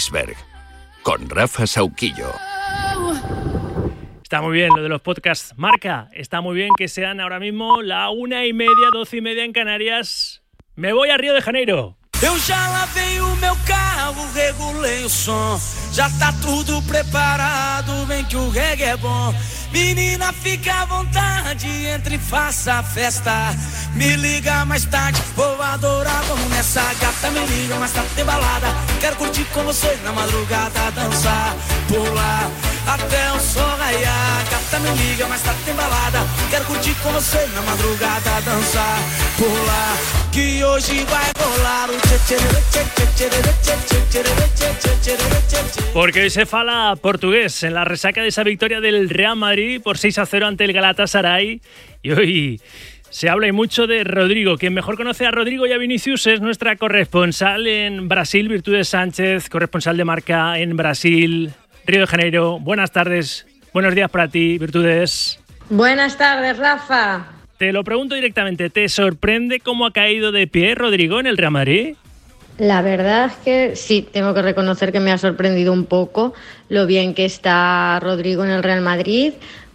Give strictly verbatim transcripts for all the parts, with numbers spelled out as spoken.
Iceberg, con Rafa Sauquillo. Está muy bien lo de los podcasts. Marca, está muy bien que sean ahora mismo la una y media, doce y media en Canarias. Me voy a Río de Janeiro. Eu já lavei o meu carro, regulei o som. Já tá tudo preparado, vem que o reggae é bom. Menina, fica à vontade, entre e faça a festa. Me liga mais tarde, vou adorar, vamos nessa. Gata, me liga mais tarde, tem balada. Quero curtir com você na madrugada, dançar, pular até o sol raiar. Gata, me liga mais tarde, tem balada. Quero curtir com você na madrugada, dançar, pular, que hoje vai rolar o Porque hoy se fala portugués en la resaca de esa victoria del Real Madrid por seis a cero ante el Galatasaray. Y hoy se habla y mucho de Rodrigo. Quien mejor conoce a Rodrigo y a Vinicius es nuestra corresponsal en Brasil, Virtudes Sánchez, corresponsal de Marca en Brasil, Río de Janeiro. Buenas tardes, buenos días para ti, Virtudes. Buenas tardes, Rafa. Te lo pregunto directamente, ¿te sorprende cómo ha caído de pie Rodrigo en el Real Madrid? La verdad es que sí, tengo que reconocer que me ha sorprendido un poco lo bien que está Rodrigo en el Real Madrid,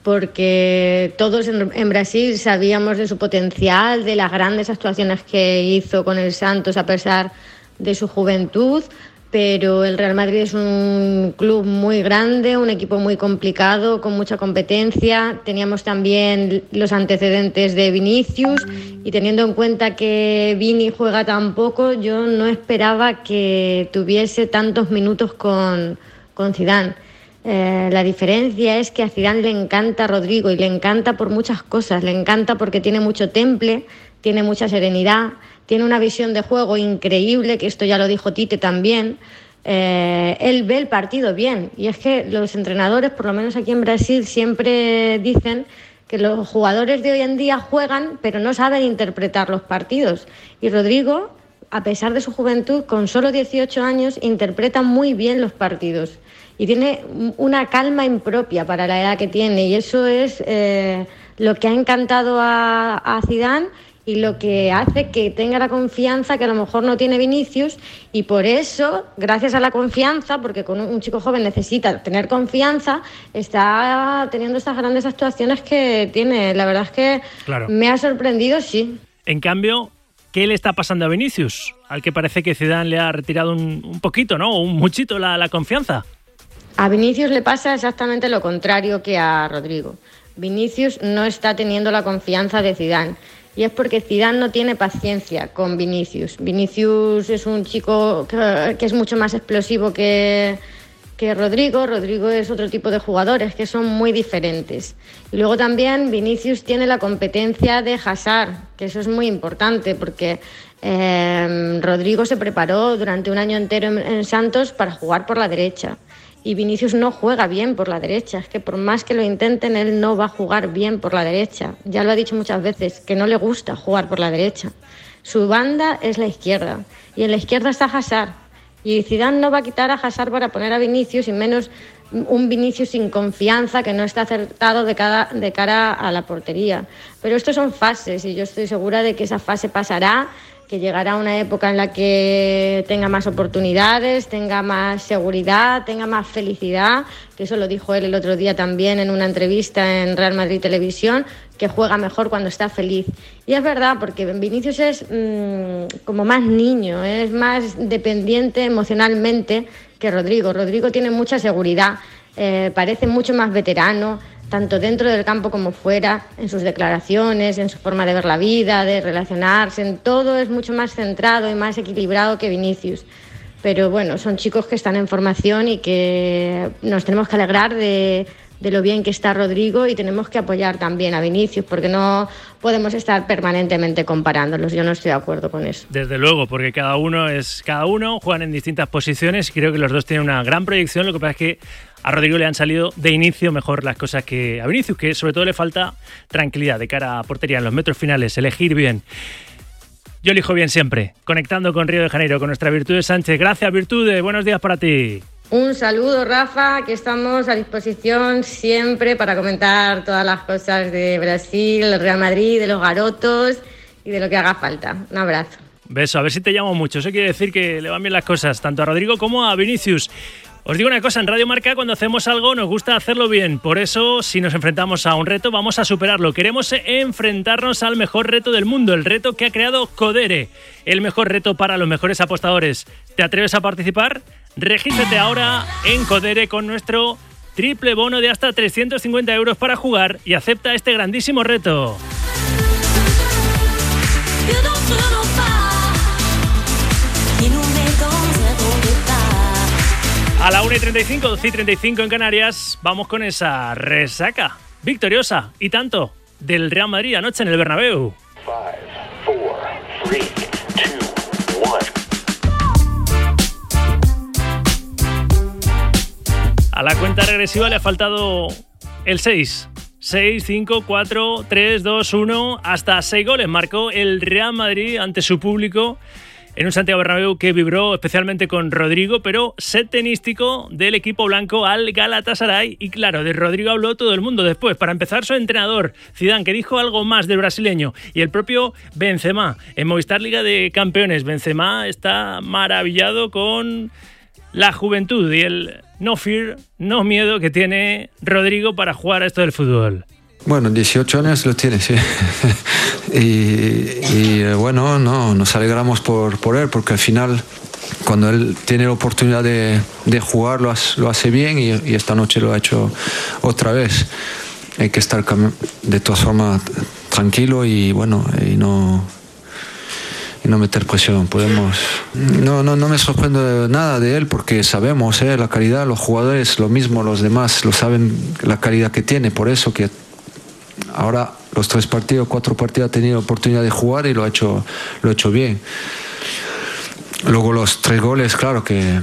porque todos en, en Brasil sabíamos de su potencial, de las grandes actuaciones que hizo con el Santos a pesar de su juventud, pero el Real Madrid es un club muy grande, un equipo muy complicado, con mucha competencia. Teníamos también los antecedentes de Vinicius y teniendo en cuenta que Vini juega tan poco, yo no esperaba que tuviese tantos minutos con, con Zidane. Eh, la diferencia es que a Zidane le encanta Rodrigo y le encanta por muchas cosas. Le encanta porque tiene mucho temple, tiene mucha serenidad, tiene una visión de juego increíble, que esto ya lo dijo Tite también. Eh, él ve el partido bien y es que los entrenadores, por lo menos aquí en Brasil, siempre dicen que los jugadores de hoy en día juegan pero no saben interpretar los partidos, y Rodrigo, a pesar de su juventud, con solo dieciocho años, interpreta muy bien los partidos y tiene una calma impropia para la edad que tiene, y eso es eh, lo que ha encantado a, a Zidane y lo que hace que tenga la confianza que a lo mejor no tiene Vinicius, y por eso, gracias a la confianza, porque con un chico joven necesita tener confianza, está teniendo estas grandes actuaciones que tiene. La verdad es que claro, me ha sorprendido, sí. En cambio, ¿qué le está pasando a Vinicius? Al que parece que Zidane le ha retirado un, un poquito, ¿no? Un muchito la, la confianza. A Vinicius le pasa exactamente lo contrario que a Rodrigo. Vinicius no está teniendo la confianza de Zidane. Y es porque Zidane no tiene paciencia con Vinicius. Vinicius es un chico que, que es mucho más explosivo que, que Rodrigo. Rodrigo es otro tipo de jugadores que son muy diferentes. Y luego también Vinicius tiene la competencia de Hazard, que eso es muy importante porque eh, Rodrigo se preparó durante un año entero en, en Santos para jugar por la derecha. Y Vinicius no juega bien por la derecha, es que por más que lo intenten, él no va a jugar bien por la derecha. Ya lo ha dicho muchas veces, que no le gusta jugar por la derecha. Su banda es la izquierda, y en la izquierda está Hazard. Y Zidane no va a quitar a Hazard para poner a Vinicius, y menos un Vinicius sin confianza, que no está acertado de, cada, de cara a la portería. Pero estos son fases, y yo estoy segura de que esa fase pasará, que llegará una época en la que tenga más oportunidades, tenga más seguridad, tenga más felicidad, que eso lo dijo él el otro día también en una entrevista en Real Madrid Televisión, que juega mejor cuando está feliz. Y es verdad, porque Vinicius es mmm, como más niño, es más dependiente emocionalmente que Rodrigo. Rodrigo tiene mucha seguridad, eh, parece mucho más veterano, tanto dentro del campo como fuera, en sus declaraciones, en su forma de ver la vida, de relacionarse, en todo es mucho más centrado y más equilibrado que Vinicius. Pero bueno, son chicos que están en formación y que nos tenemos que alegrar de, de lo bien que está Rodrigo, y tenemos que apoyar también a Vinicius, porque no podemos estar permanentemente comparándolos. Yo no estoy de acuerdo con eso. Desde luego, porque cada uno es cada uno, juegan en distintas posiciones y creo que los dos tienen una gran proyección. Lo que pasa es que a Rodrigo le han salido de inicio mejor las cosas que a Vinicius, que sobre todo le falta tranquilidad de cara a portería en los metros finales, elegir bien. Yo elijo bien siempre, conectando con Río de Janeiro, con nuestra Virtudes Sánchez. Gracias, Virtudes, buenos días para ti. Un saludo, Rafa, que estamos a disposición siempre para comentar todas las cosas de Brasil, el Real Madrid, de los garotos y de lo que haga falta. Un abrazo. Beso, a ver si te llamo mucho. Eso quiere decir que le van bien las cosas, tanto a Rodrigo como a Vinicius. Os digo una cosa, en Radio Marca cuando hacemos algo nos gusta hacerlo bien. Por eso, si nos enfrentamos a un reto, vamos a superarlo. Queremos enfrentarnos al mejor reto del mundo, el reto que ha creado Codere, el mejor reto para los mejores apostadores. ¿Te atreves a participar? Regístrate ahora en Codere con nuestro triple bono de hasta trescientos cincuenta euros para jugar y acepta este grandísimo reto. A la una y treinta y cinco, doce y treinta y cinco en Canarias, vamos con esa resaca victoriosa y tanto del Real Madrid anoche en el Bernabéu. five, four, three, two, one. A la cuenta regresiva le ha faltado el seis. seis, cinco, cuatro, tres, dos, uno, hasta seis goles marcó el Real Madrid ante su público en un Santiago Bernabéu que vibró especialmente con Rodrigo, pero set tenístico del equipo blanco al Galatasaray. Y claro, de Rodrigo habló todo el mundo después. Para empezar, su entrenador, Zidane, que dijo algo más del brasileño, y el propio Benzema, en Movistar Liga de Campeones. Benzema está maravillado con la juventud y el no fear, no miedo que tiene Rodrigo para jugar a esto del fútbol. Bueno, dieciocho años lo tiene, sí. y, y bueno, no, nos alegramos por, por él, porque al final, cuando él tiene la oportunidad de, de jugar, lo hace, lo hace bien y, y esta noche lo ha hecho otra vez. Hay que estar de todas formas tranquilo y bueno, y no, y no meter presión. Podemos, no, no, no me sorprende nada de él porque sabemos eh, la calidad, los jugadores, lo mismo, los demás lo saben, la calidad que tiene, por eso que ahora los tres partidos, cuatro partidos ha tenido oportunidad de jugar y lo ha hecho, lo ha hecho bien. Luego los tres goles, claro que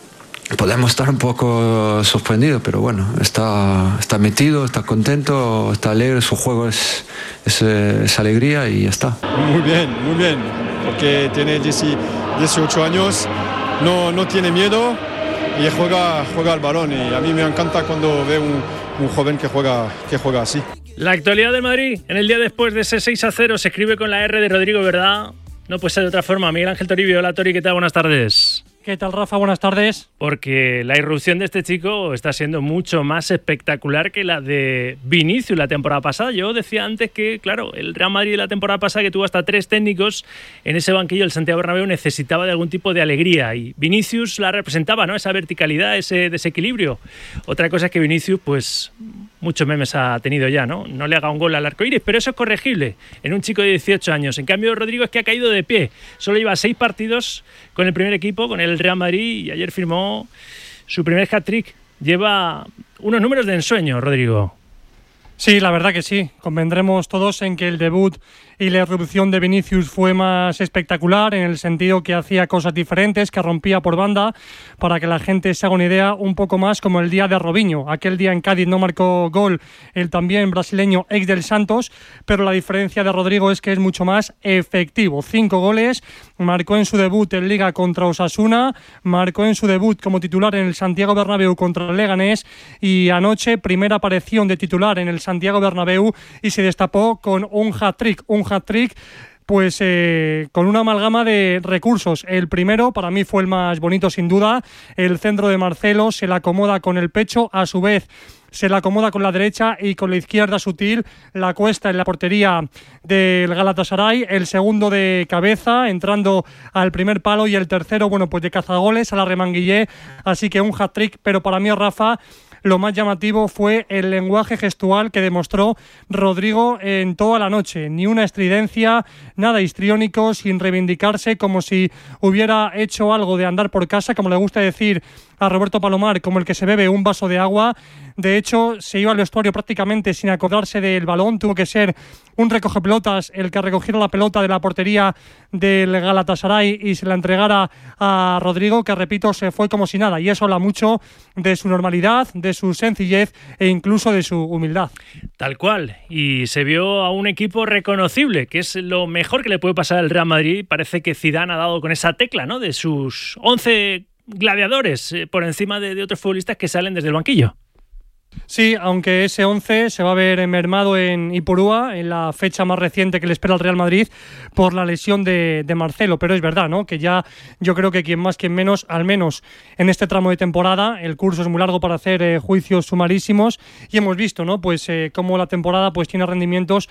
podemos estar un poco sorprendidos, pero bueno, está, está metido, está contento, está alegre, su juego es, es, es alegría y ya está. Muy bien, muy bien, porque tiene dieciocho años, no, no tiene miedo y juega, juega al balón, y a mí me encanta cuando veo un, un joven que juega, que juega así. La actualidad del Madrid, en el día después de ese seis a cero, se escribe con la R de Rodrigo, ¿verdad? No puede ser de otra forma. Miguel Ángel Toribio. Hola, Tori, ¿qué tal? Buenas tardes. ¿Qué tal, Rafa? Buenas tardes. Porque la irrupción de este chico está siendo mucho más espectacular que la de Vinicius la temporada pasada. Yo decía antes que, claro, el Real Madrid la temporada pasada, que tuvo hasta tres técnicos en ese banquillo del Santiago Bernabéu, necesitaba de algún tipo de alegría, y Vinicius la representaba, ¿no? Esa verticalidad, ese desequilibrio. Otra cosa es que Vinicius, pues, muchos memes ha tenido ya, ¿no? No le haga un gol al arcoíris, pero eso es corregible en un chico de dieciocho años. En cambio, Rodrigo es que ha caído de pie. Solo lleva seis partidos con el primer equipo, con el Real Madrid, y ayer firmó su primer hat-trick. Lleva unos números de ensueño, Rodrigo. Sí, la verdad que sí. Convendremos todos en que el debut y la irrupción de Vinicius fue más espectacular, en el sentido que hacía cosas diferentes, que rompía por banda, para que la gente se haga una idea, un poco más como el día de Robinho. Aquel día en Cádiz no marcó gol el también brasileño ex del Santos, pero la diferencia de Rodrigo es que es mucho más efectivo. Cinco goles, marcó en su debut en Liga contra Osasuna, marcó en su debut como titular en el Santiago Bernabéu contra el Leganés, y anoche primera aparición de titular en el Santiago Bernabéu y se destapó con un hat-trick, un hat-trick pues eh, con una amalgama de recursos. El primero para mí fue el más bonito sin duda, el centro de Marcelo, se la acomoda con el pecho, a su vez se la acomoda con la derecha y con la izquierda sutil la cuesta en la portería del Galatasaray. El segundo de cabeza, entrando al primer palo, y el tercero, bueno, pues de cazagoles a la Remanguillé. Así que un hat-trick, pero para mí, Rafa, lo más llamativo fue el lenguaje gestual que demostró Rodrigo en toda la noche. Ni una estridencia, nada histriónico, sin reivindicarse, como si hubiera hecho algo de andar por casa, como le gusta decir a Roberto Palomar, como el que se bebe un vaso de agua. De hecho, se iba al vestuario prácticamente sin acordarse del balón. Tuvo que ser un recogepelotas el que recogiera la pelota de la portería del Galatasaray y se la entregara a Rodrigo, que, repito, se fue como si nada. Y eso habla mucho de su normalidad, de su sencillez e incluso de su humildad. Tal cual. Y se vio a un equipo reconocible, que es lo mejor que le puede pasar al Real Madrid. Parece que Zidane ha dado con esa tecla, ¿no?, de sus once gladiadores eh, por encima de, de otros futbolistas que salen desde el banquillo. Sí, aunque ese once se va a ver mermado en Ipurúa, en la fecha más reciente que le espera al Real Madrid, por la lesión de, de Marcelo. Pero es verdad, ¿no?, que ya yo creo que quien más, quien menos, al menos en este tramo de temporada, el curso es muy largo para hacer eh, juicios sumarísimos, y hemos visto, ¿no?, pues eh, cómo la temporada pues tiene rendimientos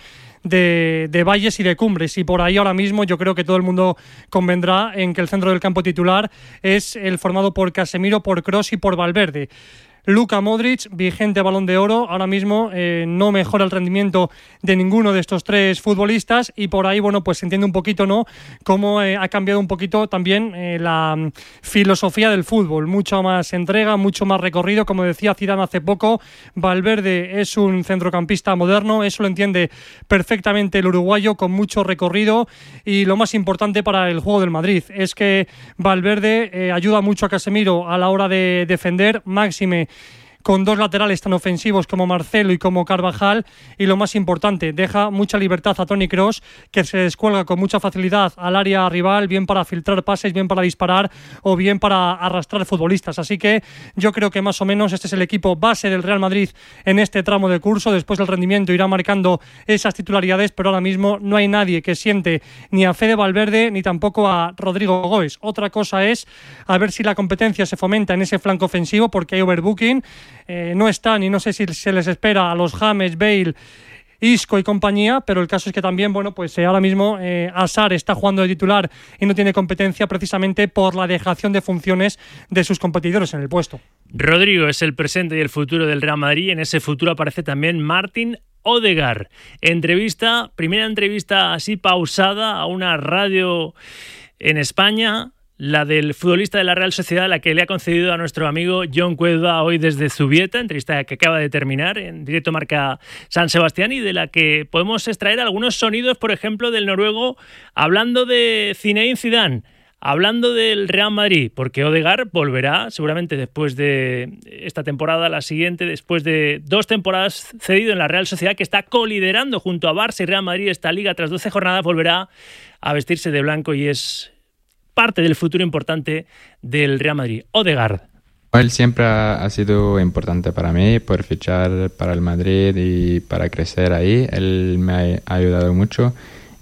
de, de valles y de cumbres, y por ahí ahora mismo yo creo que todo el mundo convendrá en que el centro del campo titular es el formado por Casemiro, por Kroos y por Valverde. Luka Modric, vigente Balón de Oro, ahora mismo eh, no mejora el rendimiento de ninguno de estos tres futbolistas, y por ahí, bueno, pues se entiende un poquito, ¿no?, cómo eh, ha cambiado un poquito también eh, la um, filosofía del fútbol. Mucho más entrega, mucho más recorrido, como decía Zidane hace poco. Valverde es un centrocampista moderno, eso lo entiende perfectamente el uruguayo, con mucho recorrido, y lo más importante para el juego del Madrid es que Valverde eh, ayuda mucho a Casemiro a la hora de defender, máxime con dos laterales tan ofensivos como Marcelo y como Carvajal, y lo más importante, deja mucha libertad a Toni Kroos, que se descuelga con mucha facilidad al área rival, bien para filtrar pases, bien para disparar o bien para arrastrar futbolistas. Así que yo creo que más o menos este es el equipo base del Real Madrid en este tramo de curso. Después el rendimiento irá marcando esas titularidades, pero ahora mismo no hay nadie que siente ni a Fede Valverde ni tampoco a Rodrigo Goes. Otra cosa es a ver si la competencia se fomenta en ese flanco ofensivo, porque hay overbooking. Eh, no están, y no sé si se les espera a los James, Bale, Isco y compañía, pero el caso es que también, bueno, pues eh, ahora mismo eh, Hazard está jugando de titular y no tiene competencia precisamente por la dejación de funciones de sus competidores en el puesto. Rodrigo es el presente y el futuro del Real Madrid. En ese futuro aparece también Martin Odegaard. Entrevista, primera entrevista así pausada a una radio en España, la del futbolista de la Real Sociedad, la que le ha concedido a nuestro amigo Jon Cuedva hoy desde Zubieta, entrevista que acaba de terminar en directo Marca San Sebastián, y de la que podemos extraer algunos sonidos, por ejemplo, del noruego hablando de Zinedine Zidane, hablando del Real Madrid, porque Odegaard volverá seguramente después de esta temporada, la siguiente, después de dos temporadas cedido en la Real Sociedad, que está coliderando junto a Barça y Real Madrid esta liga tras doce jornadas, volverá a vestirse de blanco y es parte del futuro importante del Real Madrid. Odegaard. Él siempre ha sido importante para mí por fichar para el Madrid y para crecer ahí. Él me ha ayudado mucho,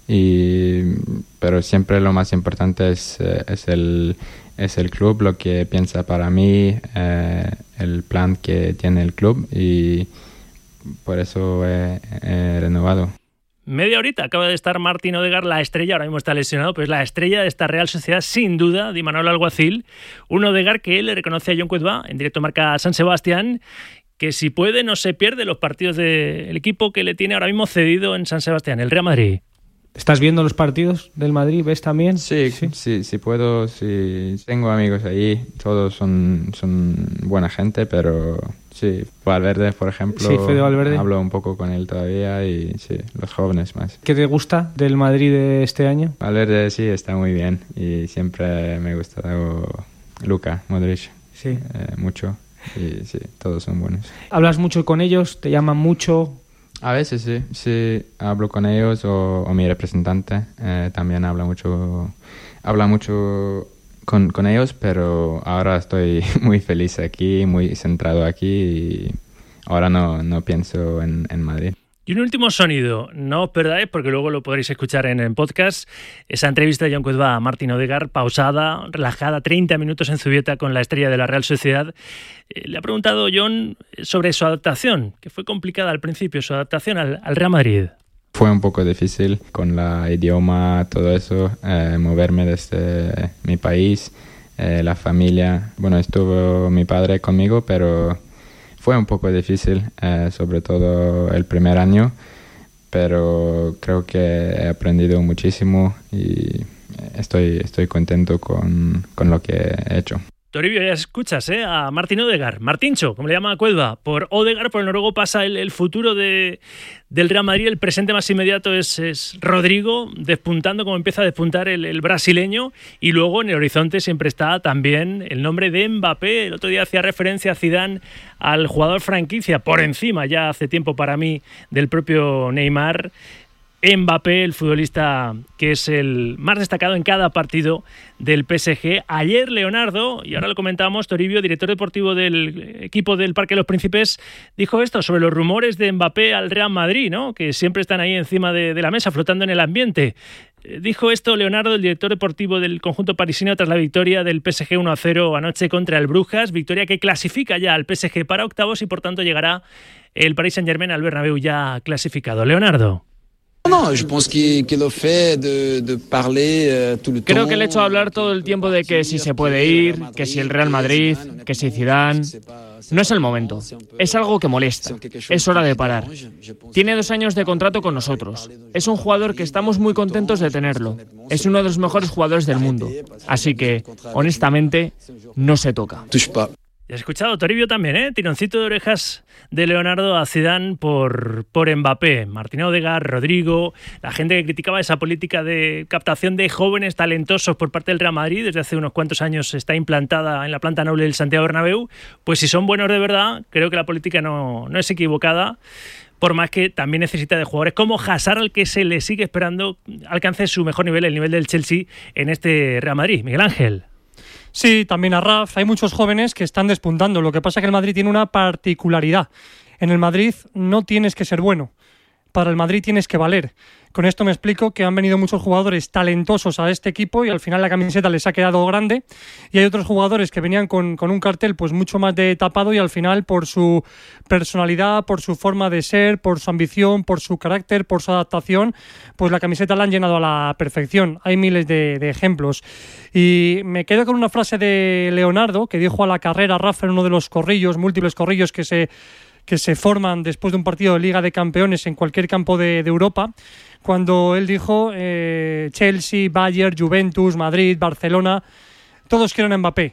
y, pero siempre lo más importante es, es, el, es el club, lo que piensa para mí, eh, el plan que tiene el club, y por eso he, he renovado. Media horita acaba de estar Martin Odegaard, la estrella, ahora mismo está lesionado, pero es la estrella de esta Real Sociedad, sin duda, de Imanol Alguacil. Un Odegaard que le reconoce a Jon Cuedva, en directo Marca San Sebastián, que si puede no se pierde los partidos del equipo que le tiene ahora mismo cedido en San Sebastián, el Real Madrid. ¿Estás viendo los partidos del Madrid? ¿Ves también? Sí, sí, sí, sí puedo, sí. Tengo amigos ahí, todos son, son buena gente, pero sí, Valverde, por ejemplo, sí, Fede Valverde. Hablo un poco con él todavía, y sí, los jóvenes más. ¿Qué te gusta del Madrid de este año? Valverde sí, está muy bien, y siempre me gusta Luka Modric, sí. eh, mucho, y sí, todos son buenos. ¿Hablas mucho con ellos? ¿Te llaman mucho? A veces sí, sí, hablo con ellos, o, o mi representante eh, también habla mucho, habla mucho con, con ellos, pero ahora estoy muy feliz aquí, muy centrado aquí, y ahora no, no pienso en, en Madrid. Y un último sonido, no os perdáis porque luego lo podréis escuchar en el podcast, esa entrevista de Jon Cuedva a Martin Odegaard, pausada, relajada, treinta minutos en Zubieta con la estrella de la Real Sociedad. Eh, le ha preguntado Jon sobre su adaptación, que fue complicada al principio, su adaptación al, al Real Madrid. Fue un poco difícil con la idioma, todo eso, eh, moverme desde mi país, eh, la familia. Bueno, estuvo mi padre conmigo, pero fue un poco difícil, eh, sobre todo el primer año, pero creo que he aprendido muchísimo y estoy, estoy contento con, con lo que he hecho. Toribio, ya escuchas ¿eh? a Martin Odegaard, Martincho, como le llama a Cuedva, por Odegaard, por el noruego pasa el, el futuro de, del Real Madrid, el presente más inmediato es, es Rodrigo, despuntando como empieza a despuntar el, el brasileño, y luego en el horizonte siempre está también el nombre de Mbappé. El otro día hacía referencia a Zidane, al jugador franquicia, por encima ya hace tiempo para mí del propio Neymar. Mbappé, el futbolista que es el más destacado en cada partido del P S G. Ayer Leonardo, y ahora lo comentamos, Toribio, director deportivo del equipo del Parque de los Príncipes, dijo esto sobre los rumores de Mbappé al Real Madrid, ¿no? Que siempre están ahí encima de, de la mesa, flotando en el ambiente. Dijo esto Leonardo, el director deportivo del conjunto parisino, tras la victoria del P S G uno a cero anoche contra el Brujas, victoria que clasifica ya al P S G para octavos y por tanto llegará el Paris Saint-Germain al Bernabéu ya clasificado. Leonardo. No, je pense que, que lo fait de, de parler tout le temps. Creo que el hecho de hablar todo el tiempo de que si se puede ir, que si el Real Madrid, que si Zidane, no es el momento. Es algo que molesta. Es hora de parar. Tiene dos años de contrato con nosotros. Es un jugador que estamos muy contentos de tenerlo. Es uno de los mejores jugadores del mundo. Así que, honestamente, no se toca. Y has escuchado, Toribio, también, ¿eh? Tironcito de orejas de Leonardo a Zidane por, por Mbappé. Martín Odegaard, Rodrigo, la gente que criticaba esa política de captación de jóvenes talentosos por parte del Real Madrid, desde hace unos cuantos años está implantada en la planta noble del Santiago Bernabéu, pues si son buenos de verdad, creo que la política no, no es equivocada, por más que también necesita de jugadores como Hazard, al que se le sigue esperando alcance su mejor nivel, el nivel del Chelsea en este Real Madrid. Miguel Ángel. Sí, también a Raf. Hay muchos jóvenes que están despuntando. Lo que pasa es que el Madrid tiene una particularidad. En el Madrid no tienes que ser bueno. Para el Madrid tienes que valer. Con esto me explico que han venido muchos jugadores talentosos a este equipo y al final la camiseta les ha quedado grande, y hay otros jugadores que venían con, con un cartel pues mucho más de tapado y al final por su personalidad, por su forma de ser, por su ambición, por su carácter, por su adaptación, pues la camiseta la han llenado a la perfección. Hay miles de, de ejemplos. Y me quedo con una frase de Leonardo que dijo a la carrera Rafa en uno de los corrillos, múltiples corrillos que se que se forman después de un partido de Liga de Campeones en cualquier campo de, de Europa, cuando él dijo eh, Chelsea, Bayern, Juventus, Madrid, Barcelona, todos quieren a Mbappé.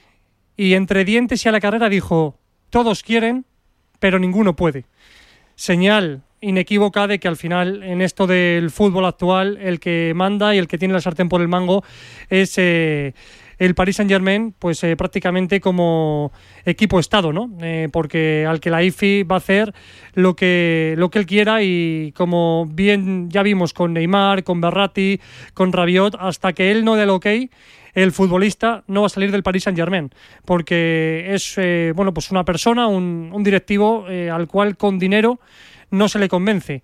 Y entre dientes y a la carrera dijo, todos quieren, pero ninguno puede. Señal inequívoca de que al final en esto del fútbol actual el que manda y el que tiene la sartén por el mango es eh, el Paris Saint-Germain, pues eh, prácticamente como equipo-estado, ¿no? Eh, porque al que la I F I va a hacer lo que, lo que él quiera, y como bien ya vimos con Neymar, con Verratti, con Rabiot, hasta que él no dé el ok, el futbolista no va a salir del Paris Saint-Germain, porque es eh, bueno, pues una persona, un, un directivo eh, al cual con dinero no se le convence,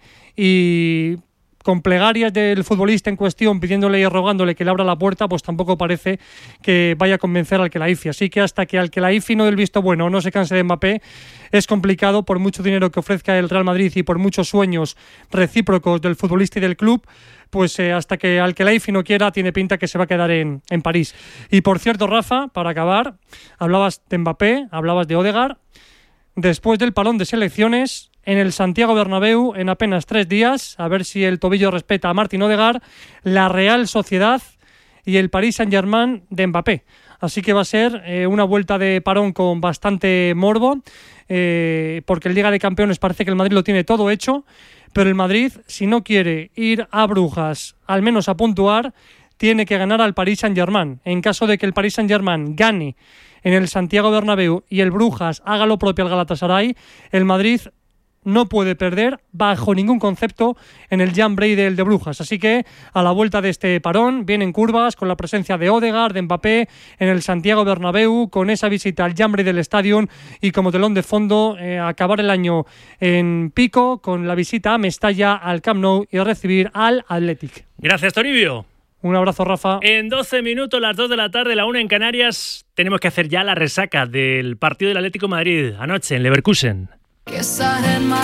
y con plegarias del futbolista en cuestión pidiéndole y rogándole que le abra la puerta, pues tampoco parece que vaya a convencer al que la I F I. Así que hasta que al que la I F I no dé el visto bueno o no se canse de Mbappé, es complicado, por mucho dinero que ofrezca el Real Madrid y por muchos sueños recíprocos del futbolista y del club, pues eh, hasta que al que la I F I no quiera, tiene pinta que se va a quedar en, en París. Y por cierto, Rafa, para acabar, hablabas de Mbappé, hablabas de Odegaard. Después del parón de selecciones, en el Santiago Bernabéu, en apenas tres días, a ver si el tobillo respeta a Martín Odegaard, la Real Sociedad y el Paris Saint-Germain de Mbappé. Así que va a ser eh, una vuelta de parón con bastante morbo, eh, porque el Liga de Campeones parece que el Madrid lo tiene todo hecho, pero el Madrid, si no quiere ir a Brujas, al menos a puntuar, tiene que ganar al Paris Saint-Germain. En caso de que el Paris Saint-Germain gane en el Santiago Bernabéu y el Brujas haga lo propio al Galatasaray, el Madrid no puede perder bajo ningún concepto en el Jamboree del de Brujas. Así que a la vuelta de este parón vienen curvas con la presencia de Odegaard, de Mbappé en el Santiago Bernabéu, con esa visita al Jamboree del Estadio y como telón de fondo eh, acabar el año en pico con la visita a Mestalla, al Camp Nou y recibir al Athletic. Gracias, Toribio. Un abrazo, Rafa. En doce minutos, las dos de la tarde, la una en Canarias, tenemos que hacer ya la resaca del partido del Atlético de Madrid anoche en Leverkusen. Está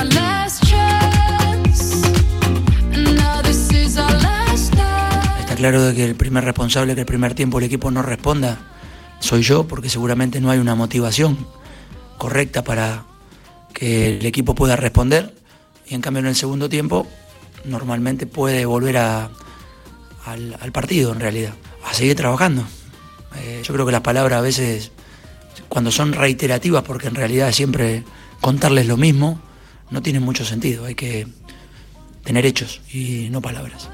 claro de que el primer responsable, que el primer tiempo el equipo no responda, soy yo, porque seguramente no hay una motivación correcta para que el equipo pueda responder, y en cambio en el segundo tiempo normalmente puede volver a, al, al partido, en realidad, a seguir trabajando. Eh, yo creo que las palabras a veces, cuando son reiterativas, porque en realidad siempre contarles lo mismo, no tiene mucho sentido. Hay que tener hechos y no palabras.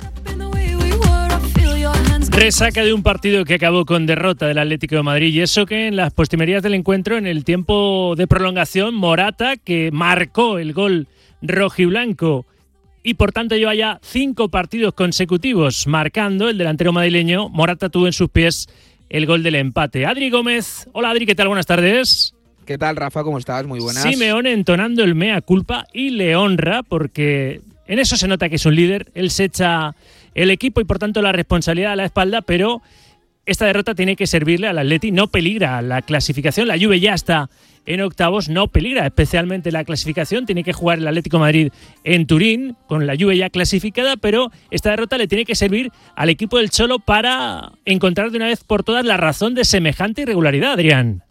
Resaca de un partido que acabó con derrota del Atlético de Madrid, y eso que en las postrimerías del encuentro, en el tiempo de prolongación, Morata, que marcó el gol rojiblanco y por tanto lleva ya cinco partidos consecutivos marcando. El delantero madrileño Morata tuvo en sus pies el gol del empate. Adri Gómez. Hola Adri, ¿qué tal? Buenas tardes. ¿Qué tal, Rafa? ¿Cómo estás? Muy buenas. Simeone entonando el mea culpa y le honra porque en eso se nota que es un líder. Él se echa el equipo y por tanto la responsabilidad a la espalda, pero esta derrota tiene que servirle al Atleti. No peligra la clasificación. La Juve ya está en octavos, no peligra especialmente la clasificación. Tiene que jugar el Atlético de Madrid en Turín con la Juve ya clasificada, pero esta derrota le tiene que servir al equipo del Cholo para encontrar de una vez por todas la razón de semejante irregularidad, Adrián.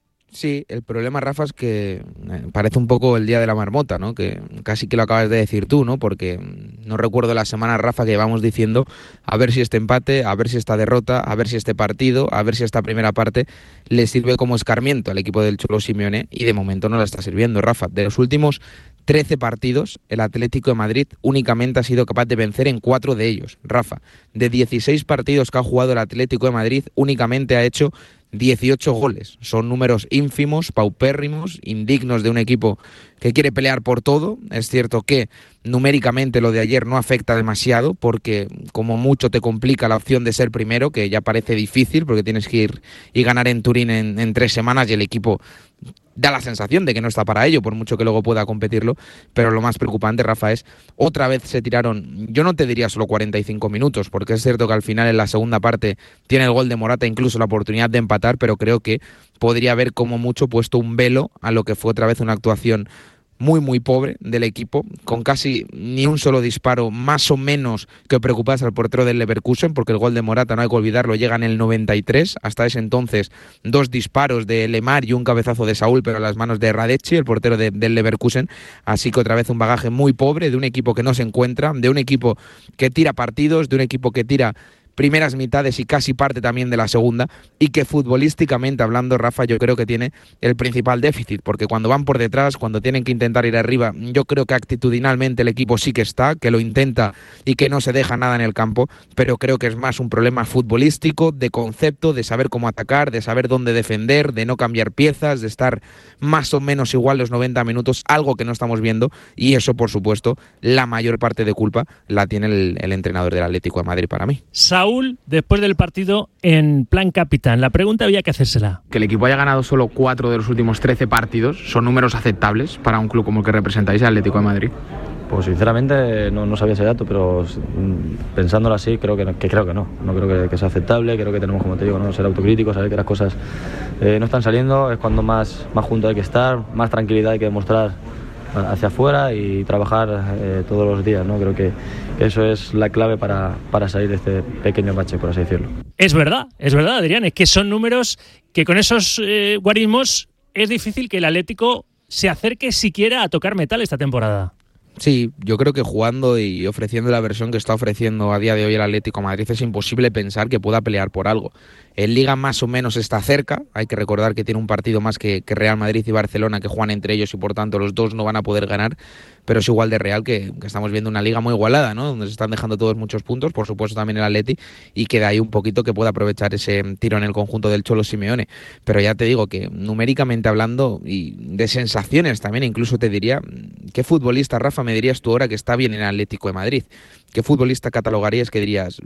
Sí, el problema, Rafa, es que parece un poco el día de la marmota, ¿no? Que casi que lo acabas de decir tú, ¿no? Porque no recuerdo la semana, Rafa, que llevamos diciendo a ver si este empate, a ver si esta derrota, a ver si este partido, a ver si esta primera parte le sirve como escarmiento al equipo del Cholo Simeone, y de momento no la está sirviendo, Rafa. De los últimos trece partidos, el Atlético de Madrid únicamente ha sido capaz de vencer en cuatro de ellos, Rafa. De dieciséis partidos que ha jugado el Atlético de Madrid, únicamente ha hecho dieciocho goles. Son números ínfimos, paupérrimos, indignos de un equipo que quiere pelear por todo. Es cierto que numéricamente lo de ayer no afecta demasiado porque como mucho te complica la opción de ser primero, que ya parece difícil porque tienes que ir y ganar en Turín en, en tres semanas y el equipo da la sensación de que no está para ello, por mucho que luego pueda competirlo. Pero lo más preocupante, Rafa, es otra vez se tiraron, yo no te diría solo cuarenta y cinco minutos, porque es cierto que al final en la segunda parte tiene el gol de Morata, incluso la oportunidad de empatar, pero creo que podría haber como mucho puesto un velo a lo que fue otra vez una actuación muy muy pobre del equipo, con casi ni un solo disparo más o menos que preocupase al portero del Leverkusen, porque el gol de Morata, no hay que olvidarlo, llega en el noventa y tres, hasta ese entonces dos disparos de Lemar y un cabezazo de Saúl, pero a las manos de Radecki, el portero de, del Leverkusen. Así que otra vez un bagaje muy pobre de un equipo que no se encuentra, de un equipo que tira partidos, de un equipo que tira primeras mitades y casi parte también de la segunda, y que futbolísticamente hablando, Rafa, yo creo que tiene el principal déficit, porque cuando van por detrás, cuando tienen que intentar ir arriba, yo creo que actitudinalmente el equipo sí que está, que lo intenta y que no se deja nada en el campo, pero creo que es más un problema futbolístico, de concepto, de saber cómo atacar, de saber dónde defender, de no cambiar piezas, de estar más o menos igual los noventa minutos, algo que no estamos viendo, y eso, por supuesto, la mayor parte de culpa la tiene el, el entrenador del Atlético de Madrid para mí. Saúl, después del partido, en plan capitán, la pregunta había que hacérsela. Que el equipo haya ganado solo cuatro de los últimos trece partidos, ¿son números aceptables para un club como el que representáis, el Atlético de Madrid? Pues sinceramente no, no sabía ese dato, pero pensándolo así creo que, que creo que no, no creo que, que sea aceptable. Creo que tenemos, como te digo, ¿no? ser autocríticos, saber que las cosas eh, no están saliendo, es cuando más, más juntos hay que estar, más tranquilidad hay que demostrar hacia afuera y trabajar eh, todos los días, ¿no? Creo que eso es la clave para, para salir de este pequeño bache, por así decirlo. Es verdad, es verdad, Adrián, es que son números que con esos eh, guarismos es difícil que el Atlético se acerque siquiera a tocar metal esta temporada. Sí, yo creo que jugando y ofreciendo la versión que está ofreciendo a día de hoy el Atlético de Madrid es imposible pensar que pueda pelear por algo. En Liga más o menos está cerca, hay que recordar que tiene un partido más que, que Real Madrid y Barcelona que juegan entre ellos y por tanto los dos no van a poder ganar, pero es igual de real que, que estamos viendo una Liga muy igualada, ¿no? Donde se están dejando todos muchos puntos, por supuesto también el Atleti, y que de ahí un poquito que pueda aprovechar ese tiro en el conjunto del Cholo Simeone. Pero ya te digo que numéricamente hablando y de sensaciones también, incluso te diría, ¿qué futbolista, Rafa, me dirías tú ahora que está bien en el Atlético de Madrid? ¿Qué futbolista catalogarías que dirías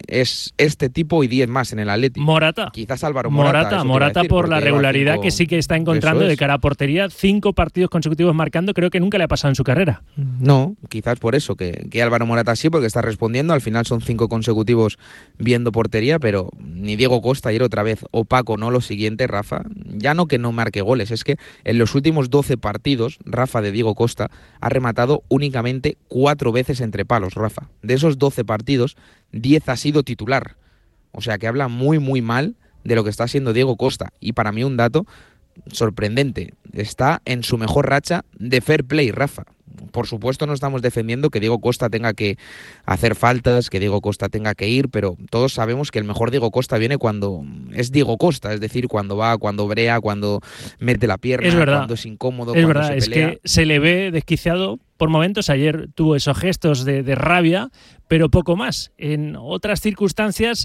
es este tipo y diez más en el Atlético? Morata. Quizás Álvaro Morata. Morata, Morata decir, por la regularidad cinco... que sí que está encontrando es. de cara a portería. Cinco partidos consecutivos marcando, creo que nunca le ha pasado en su carrera. No, quizás por eso, que, que Álvaro Morata sí, porque está respondiendo. Al final son cinco consecutivos viendo portería, pero ni Diego Costa ayer otra vez opaco, ¿no? Lo siguiente, Rafa, ya no que no marque goles, es que en los últimos doce partidos, Rafa, de Diego Costa ha rematado únicamente cuatro veces entre palos, Rafa. De esos doce partidos, diez ha sido titular. O sea que habla muy muy mal de lo que está haciendo Diego Costa. Y para mí un dato sorprendente, está en su mejor racha de fair play, Rafa. Por supuesto no estamos defendiendo que Diego Costa tenga que hacer faltas, que Diego Costa tenga que ir, pero todos sabemos que el mejor Diego Costa viene cuando es Diego Costa, es decir, cuando va, cuando brea, cuando mete la pierna, es verdad, cuando es incómodo, es cuando verdad, se es pelea. que se le ve desquiciado por momentos. Ayer tuvo esos gestos de, de rabia, pero poco más. En otras circunstancias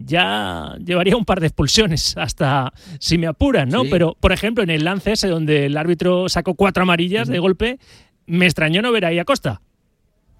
ya llevaría un par de expulsiones, hasta si me apuran, ¿no? Sí. Pero, por ejemplo, en el lance ese donde el árbitro sacó cuatro amarillas uh-huh. de golpe, me extrañó no ver ahí a Costa.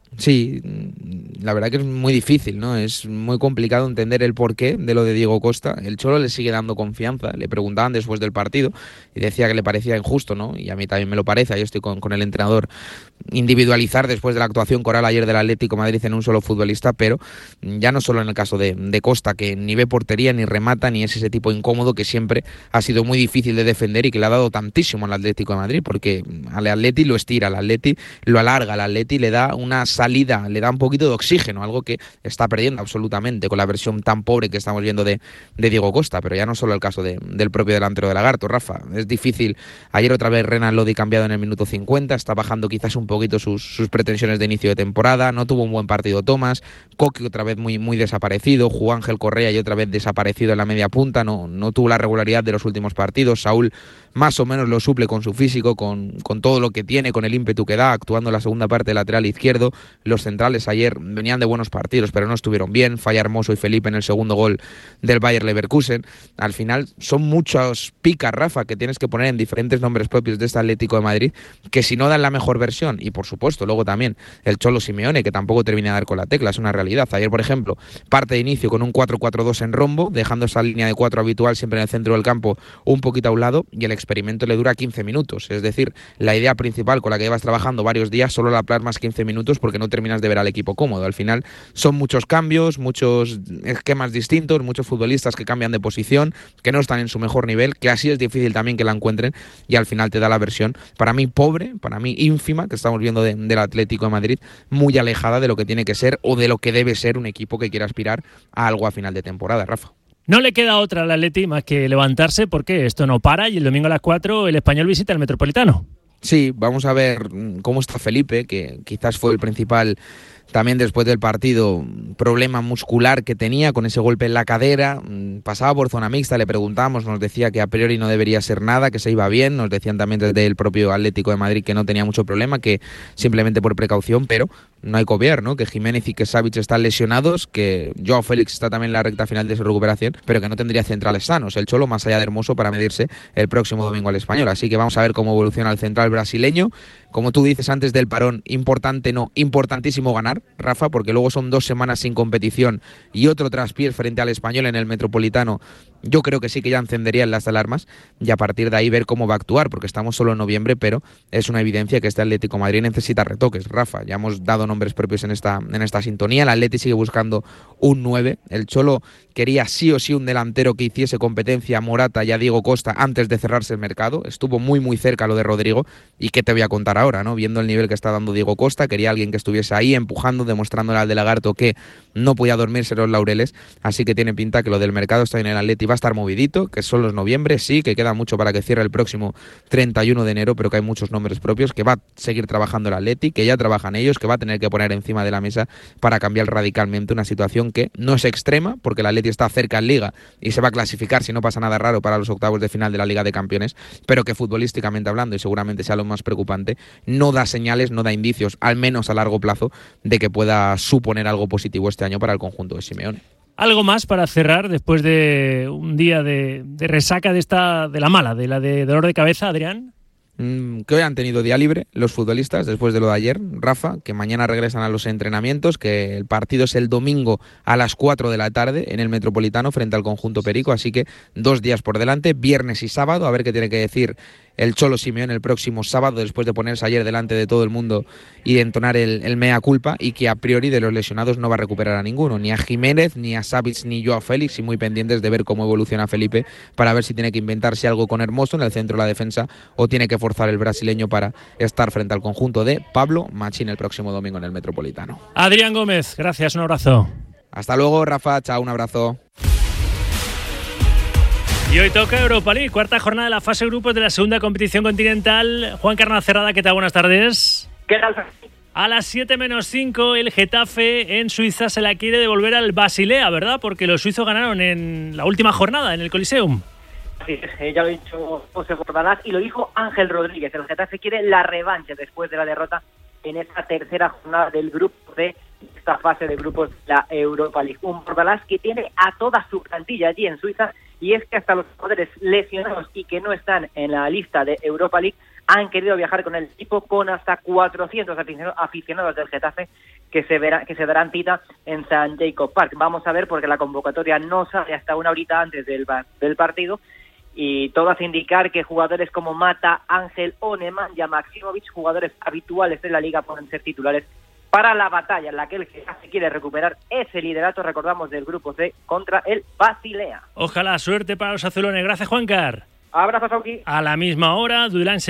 Sí, la verdad que es muy difícil, ¿no? Es muy complicado entender el porqué de lo de Diego Costa. El Cholo le sigue dando confianza. Le preguntaban después del partido y decía que le parecía injusto, ¿no? Y a mí también me lo parece. Yo estoy con, con el entrenador, individualizar después de la actuación coral ayer del Atlético de Madrid en un solo futbolista, pero ya no solo en el caso de, de Costa, que ni ve portería, ni remata, ni es ese tipo incómodo que siempre ha sido muy difícil de defender y que le ha dado tantísimo al Atlético de Madrid, porque al Atleti lo estira, al Atleti lo alarga, al Atleti le da una salida, le da un poquito de oxígeno, algo que está perdiendo absolutamente con la versión tan pobre que estamos viendo de, de Diego Costa. Pero ya no solo el caso de, del propio delantero de Lagarto, Rafa, es difícil. Ayer otra vez Renan Lodi cambiado en el minuto cincuenta, está bajando quizás un poquito sus, sus pretensiones de inicio de temporada, no tuvo un buen partido Tomás, Coque otra vez muy, muy desaparecido, Juan Ángel Correa y otra vez desaparecido en la media punta, no, no tuvo la regularidad de los últimos partidos. Saúl más o menos lo suple con su físico, con, con todo lo que tiene, con el ímpetu que da, actuando en la segunda parte lateral izquierdo. Los centrales ayer venían de buenos partidos, pero no estuvieron bien. Falla Hermoso y Felipe en el segundo gol del Bayer Leverkusen. Al final son muchos picas, Rafa, que tienes que poner en diferentes nombres propios de este Atlético de Madrid, que si no dan la mejor versión, y por supuesto luego también el Cholo Simeone, que tampoco termina de dar con la tecla, es una realidad. Ayer, por ejemplo, parte de inicio con un cuatro cuatro dos en rombo, dejando esa línea de cuatro habitual siempre en el centro del campo un poquito a un lado, y el experimento le dura quince minutos. Es decir, la idea principal con la que llevas trabajando varios días solo la plasmas quince minutos porque no terminas de ver al equipo cómodo. Al final son muchos cambios, muchos esquemas distintos, muchos futbolistas que cambian de posición, que no están en su mejor nivel, que así es difícil también que la encuentren, y al final te da la versión, para mí pobre, para mí ínfima, que estamos viendo de, del Atlético de Madrid, muy alejada de lo que tiene que ser o de lo que debe ser un equipo que quiera aspirar a algo a final de temporada, Rafa. No le queda otra al Atleti más que levantarse, porque esto no para, y el domingo a las cuatro el Español visita el Metropolitano. Sí, vamos a ver cómo está Felipe, que quizás fue el principal, también después del partido, problema muscular que tenía con ese golpe en la cadera. Pasaba por zona mixta, le preguntamos, nos decía que a priori no debería ser nada, que se iba bien. Nos decían también desde el propio Atlético de Madrid que no tenía mucho problema, que simplemente por precaución, pero no hay que obviar, ¿no? Que Jiménez y que Savic están lesionados, que Joao Félix está también en la recta final de su recuperación, pero que no tendría centrales sanos el Cholo, más allá de Hermoso, para medirse el próximo domingo al Español. Así que vamos a ver cómo evoluciona el central brasileño. Como tú dices antes del parón, importante no, importantísimo ganar, Rafa, porque luego son dos semanas sin competición y otro traspiés frente al Español en el Metropolitano. Yo creo que sí que ya encenderían las alarmas, y a partir de ahí ver cómo va a actuar, porque estamos solo en noviembre, pero es una evidencia que este Atlético de Madrid necesita retoques, Rafa. Ya hemos dado nombres propios en esta, en esta sintonía. El Atleti sigue buscando un nueve. El Cholo quería sí o sí un delantero que hiciese competencia a Morata y a Diego Costa antes de cerrarse el mercado. Estuvo muy muy cerca lo de Rodrigo, y qué te voy a contar ahora, ¿no? Viendo el nivel que está dando Diego Costa, quería alguien que estuviese ahí empujando, demostrándole al de Lagarto que no podía dormirse los laureles. Así que tiene pinta que lo del mercado está en el Atleti, va a estar movidito, que son los noviembre, sí, que queda mucho para que cierre el próximo treinta y uno de enero, pero que hay muchos nombres propios, que va a seguir trabajando el Atleti, que ya trabajan ellos, que va a tener que poner encima de la mesa para cambiar radicalmente una situación que no es extrema, porque el Atleti está cerca en Liga y se va a clasificar si no pasa nada raro para los octavos de final de la Liga de Campeones, pero que futbolísticamente hablando, y seguramente sea lo más preocupante, no da señales, no da indicios, al menos a largo plazo, de que pueda suponer algo positivo este año para el conjunto de Simeone. Algo más para cerrar después de un día de, de resaca de esta de la mala, de la de dolor de cabeza, Adrián. Que hoy han tenido día libre los futbolistas después de lo de ayer, Rafa, que mañana regresan a los entrenamientos, que el partido es el domingo a las cuatro de la tarde en el Metropolitano frente al conjunto perico, así que dos días por delante, viernes y sábado, a ver qué tiene que decir el Cholo Simeone el próximo sábado, después de ponerse ayer delante de todo el mundo y de entonar el, el mea culpa, y que a priori de los lesionados no va a recuperar a ninguno, ni a Jiménez, ni a Savic, ni Joao Félix, y muy pendientes de ver cómo evoluciona Felipe para ver si tiene que inventarse algo con Hermoso en el centro de la defensa o tiene que forzar el brasileño para estar frente al conjunto de Pablo Machín el próximo domingo en el Metropolitano. Adrián Gómez, gracias, un abrazo. Hasta luego, Rafa, chao, un abrazo. Y hoy toca Europa League, cuarta jornada de la fase grupos de la segunda competición continental. Juan Carnacerrada, ¿qué tal? Buenas tardes. ¿Qué tal? A las siete menos cinco, el Getafe en Suiza se la quiere devolver al Basilea, ¿verdad? Porque los suizos ganaron en la última jornada en el Coliseum. Sí, ya lo ha dicho José Bordalás y lo dijo Ángel Rodríguez. El Getafe quiere la revancha después de la derrota en esta tercera jornada del grupo de esta fase de grupos de la Europa League. Un Bordalás que tiene a toda su plantilla allí en Suiza, y es que hasta los jugadores lesionados y que no están en la lista de Europa League han querido viajar con el equipo, con hasta cuatrocientos aficionados del Getafe que se verá, que se darán cita en San Jacob Park. Vamos a ver, porque la convocatoria no sale hasta una horita antes del, del partido, y todo hace indicar que jugadores como Mata, Ángel o Nemanja Maksimovic, jugadores habituales de la liga, pueden ser titulares para la batalla en la que el Getafe quiere recuperar ese liderato, recordamos, del grupo C contra el Basilea. Ojalá, suerte para los azulones. Gracias, Juancar. Abrazos, Sauki. A la misma hora, Durán